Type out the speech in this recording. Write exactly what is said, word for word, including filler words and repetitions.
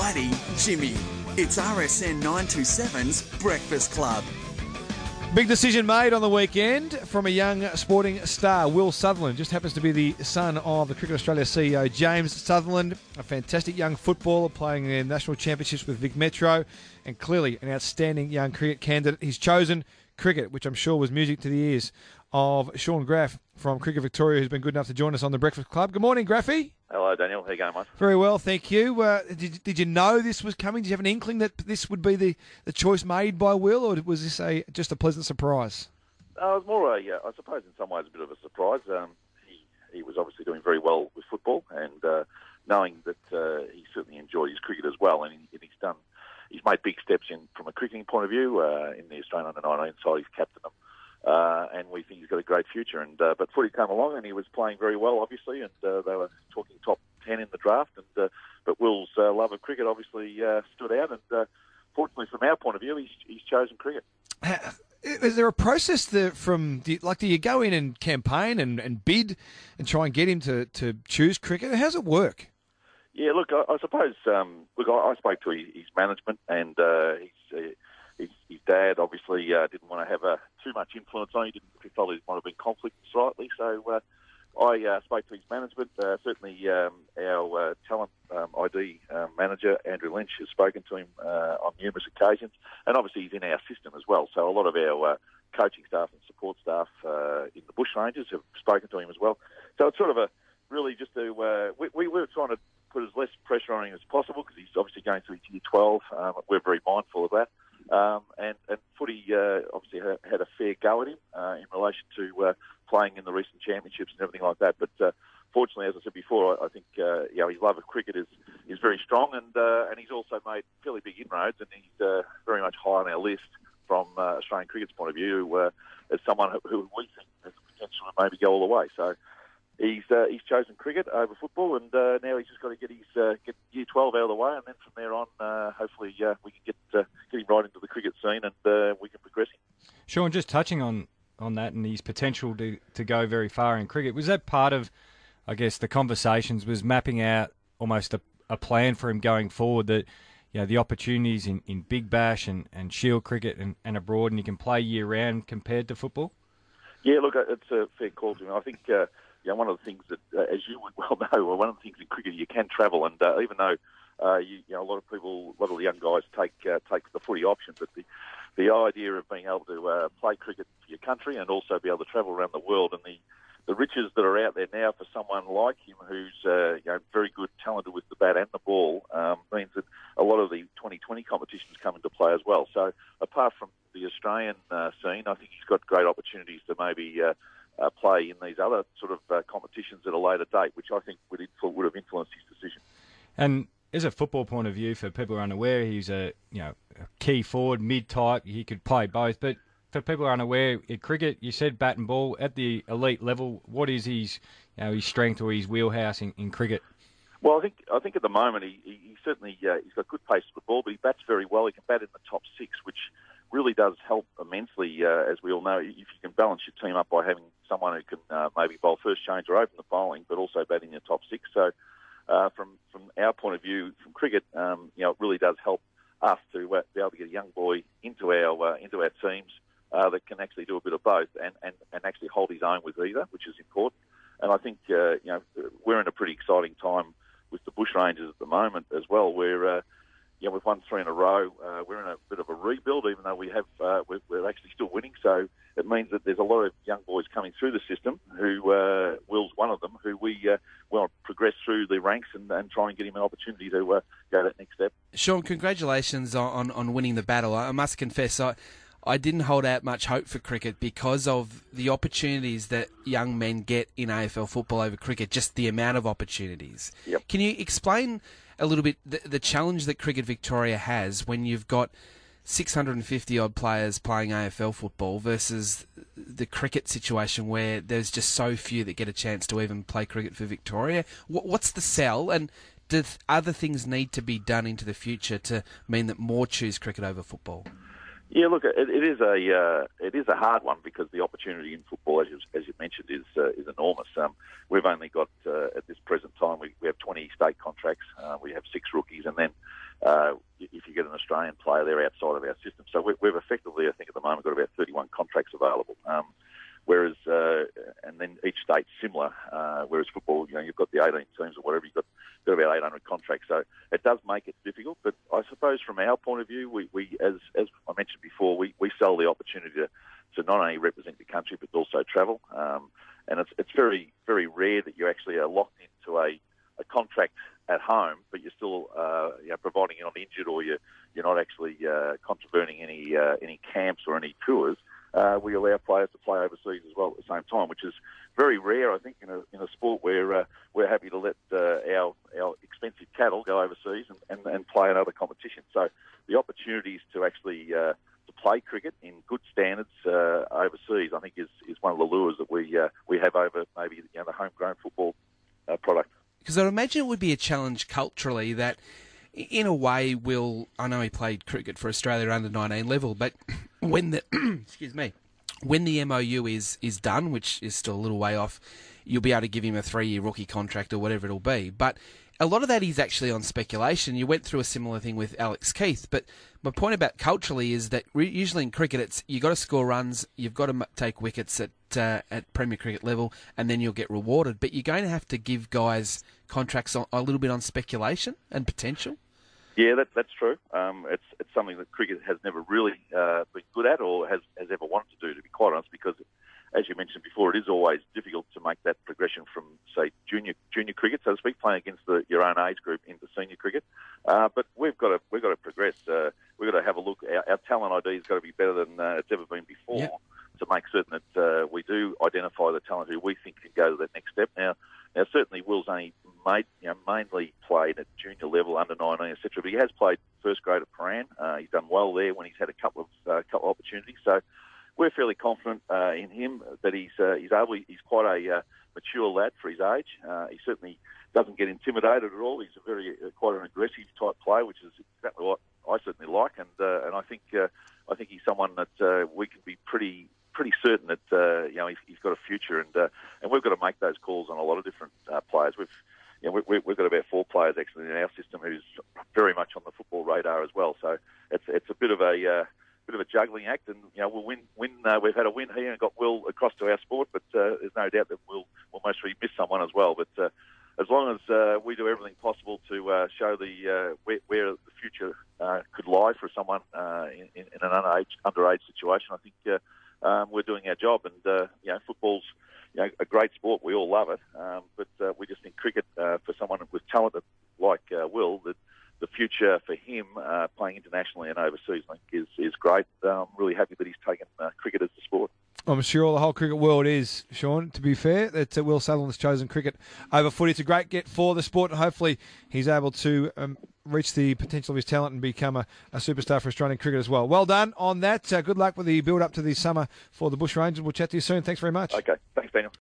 Whitey, Jimmy. It's R S N nine twenty-seven's Breakfast Club. Big decision made on the weekend from a young sporting star, Will Sutherland. Just happens to be the son of the Cricket Australia C E O, James Sutherland, a fantastic young footballer playing in national championships with Vic Metro, and clearly an outstanding young cricket candidate. He's chosen cricket, which I'm sure was music to the ears of Sean Graff from Cricket Victoria, who's been good enough to join us on the Breakfast Club. Good morning, Graffy. Hello, Daniel. How you going, mate? Very well, thank you. Uh, did, did you know this was coming? Did you have an inkling that this would be the, the choice made by Will, or was this a just a pleasant surprise? Uh, it was more a, uh, I suppose in some ways, a bit of a surprise. Um, he, he was obviously doing very well with football, and uh, knowing that uh, he certainly enjoyed his cricket as well, and, he, and he's done, he's made big steps in from a cricketing point of view. Uh, in the Australian under nineteen side, he's captained them. Uh, and we think he's got a great future. And uh, but footy came along, and he was playing very well, obviously, and uh, they were talking top ten in the draft. And uh, but Will's uh, love of cricket obviously uh, stood out, and uh, fortunately, from our point of view, he's, he's chosen cricket. Is there a process that from do you, like do you go in and campaign and, and bid and try and get him to, to choose cricket? How does it work? Yeah, look, I, I suppose um, look, I, I spoke to his, his management, and uh, he's. Uh, His, his dad obviously uh, didn't want to have uh, too much influence on him. He, didn't, he felt there might have been conflict slightly. So uh, I uh, spoke to his management. Uh, certainly um, our uh, talent um, I D um, manager, Andrew Lynch, has spoken to him uh, on numerous occasions. And obviously he's in our system as well. So a lot of our uh, coaching staff and support staff uh, in the Bushrangers have spoken to him as well. So it's sort of a really just to... Uh, we, we were trying to put as less pressure on him as possible because he's obviously going through year twelve. Um, we're very mindful of that. Um, and, and footy uh, obviously had a fair go at him uh, in relation to uh, playing in the recent championships and everything like that. But uh, fortunately, as I said before, I, I think uh, you know, his love of cricket is, is very strong, and uh, and he's also made fairly big inroads, and he's uh, very much high on our list from uh, Australian cricket's point of view uh, as someone who, who we think has the potential to maybe go all the way. So. He's uh, he's chosen cricket over football, and uh, now he's just got to get his uh, get year twelve out of the way, and then from there on, uh, hopefully uh, we can get uh, get him right into the cricket scene, and uh, we can progress him. Sean, just touching on, on that and his potential to, to go very far in cricket, was that part of, I guess, the conversations, was mapping out almost a, a plan for him going forward, that you know the opportunities in, in Big Bash and, and Shield cricket and, and abroad, and he can play year round compared to football? Yeah, look, it's a fair call to him. I think. Uh, You know, one of the things that, uh, as you would well know, one of the things in cricket, you can travel, and uh, even though uh, you, you know a lot of people, a lot of the young guys take uh, take the footy option, but the the idea of being able to uh, play cricket for your country and also be able to travel around the world, and the the riches that are out there now for someone like him, who's uh, you know very good, talented with the bat and the ball, um, means that a lot of the twenty twenty competitions come into play as well. So apart from the Australian uh, scene, I think he's got great opportunities to maybe. Uh, Uh, play in these other sort of uh, competitions at a later date, which I think would influ- would have influenced his decision. And as a football point of view, for people who are unaware, he's a you know a key forward, mid type. He could play both, but for people who are unaware, in cricket, you said bat and ball at the elite level. What is his you know his strength or his wheelhouse in, in cricket? Well, I think I think at the moment he, he, he certainly uh, he's got good pace for the ball, but he bats very well. He can bat in the top six, which really does help immensely, uh, as we all know. If you can balance your team up by having someone who can uh, maybe bowl first change or open the bowling, but also batting in the top six. So, uh, from from our point of view, from cricket, um, you know, it really does help us to uh, be able to get a young boy into our uh, into our teams uh, that can actually do a bit of both and, and, and actually hold his own with either, which is important. And I think uh, you know we're in a pretty exciting time with the Bushrangers at the moment as well, where. Uh, Yeah, we've won three in a row. Uh, we're in a bit of a rebuild, even though we have uh, we're, we're actually still winning. So it means that there's a lot of young boys coming through the system. Who uh, Will's one of them, who we uh, want to progress through the ranks and, and try and get him an opportunity to uh, go that next step. Sean, congratulations on, on winning the battle. I must confess, I I didn't hold out much hope for cricket because of the opportunities that young men get in A F L football over cricket. Just the amount of opportunities. Yep. Can you explain a little bit the, the challenge that Cricket Victoria has when you've got six hundred fifty odd players playing A F L football versus the cricket situation where there's just so few that get a chance to even play cricket for Victoria? What, what's the sell, and do other things need to be done into the future to mean that more choose cricket over football? Yeah, look, it, it is a uh, it is a hard one because the opportunity in football, as you, as you mentioned, is uh, is enormous. Um, we've only got uh, at this present time we, we have twenty state contracts, uh, we have six rookies, and then uh, and then each state's similar. Uh, whereas football, you know, you've got the eighteen teams or whatever, you've got, got about eight hundred contracts. So it does make it difficult. But I suppose from our point of view, we, we as as I mentioned before, we, we sell the opportunity to, to not only represent the country but also travel. Um, and it's it's very very rare that you actually are locked into a, a contract at home, but you're still uh, you know, providing you're not injured or you're you're not actually uh, contravening any uh, any camps or any tours. Uh, we allow players to play overseas as well at the same time, which is very rare, I think, in a in a sport where uh, we're happy to let uh, our our expensive cattle go overseas and, and, and play in other competitions. So the opportunities to actually uh, to play cricket in good standards uh, overseas, I think, is, is one of the lures that we uh, we have over maybe you know, the homegrown football uh, product. Because I'd imagine it would be a challenge culturally that, in a way, will I know he played cricket for Australia under nineteen level, but when the excuse me, when the M O U is is done, which is still a little way off, you'll be able to give him a three-year rookie contract or whatever it'll be. But a lot of that is actually on speculation. You went through a similar thing with Alex Keith, but my point about culturally is that re- usually in cricket, it's you've got to score runs, you've got to m- take wickets at uh, at Premier Cricket level, and then you'll get rewarded. But you're going to have to give guys contracts on, a little bit on speculation and potential. Yeah, that, that's true. Um, it's it's something that cricket has never really uh, been good at or has, has ever wanted to do, to be quite honest, because, as you mentioned before, it is always difficult to make that progression from, say, junior junior cricket, so to speak, playing against the, your own age group into senior cricket. Uh, but we've got to we've got to progress. Uh, we've got to have a look. Our, our talent I D has got to be better than uh, it's ever been before. Yep. To make certain that uh, we do identify the talent who we think can go to that next step. Now, now certainly Will's only made, you know, mainly played at junior level, under nineteen, et cetera. But he has played first grade at Paran. Uh, he's done well there when he's had a couple of uh, couple of opportunities. So we're fairly confident uh, in him that he's uh, he's able. He's quite a uh, mature lad for his age. Uh, he certainly doesn't get intimidated at all. He's a very uh, quite an aggressive type player, which is exactly what I certainly like. And uh, and I think uh, I think he's someone that uh, we can be pretty. pretty certain that uh, you know he's, he's got a future, and uh, and we've got to make those calls on a lot of different uh, players. We've you know, we, we've got about four players actually in our system who's very much on the football radar as well. So it's it's a bit of a uh, bit of a juggling act, and you know we'll win. win uh, we've had a win here and got Will across to our sport, but uh, there's no doubt that we'll we'll most probably miss someone as well. But uh, as long as uh, we do everything possible to uh, show the uh, where, where the future uh, could lie for someone uh, in, in an underage underage situation, I think. Uh, Um, we're doing our job, and uh, you know, football's you know, a great sport. We all love it, um, but uh, we just think cricket uh, for someone with talent like uh, Will, that the future for him uh, playing internationally and overseas, I think, is is great. Uh, I'm really happy that he's taken uh, cricket as the sport. I'm sure the whole cricket world is, Sean, to be fair, that uh, Will Sutherland's chosen cricket over footy. It's a great get for the sport, and hopefully he's able to um, reach the potential of his talent and become a, a superstar for Australian cricket as well. Well done on that. Uh, good luck with the build-up to the summer for the Bush Rangers. We'll chat to you soon. Thanks very much. Okay. Thanks, Daniel.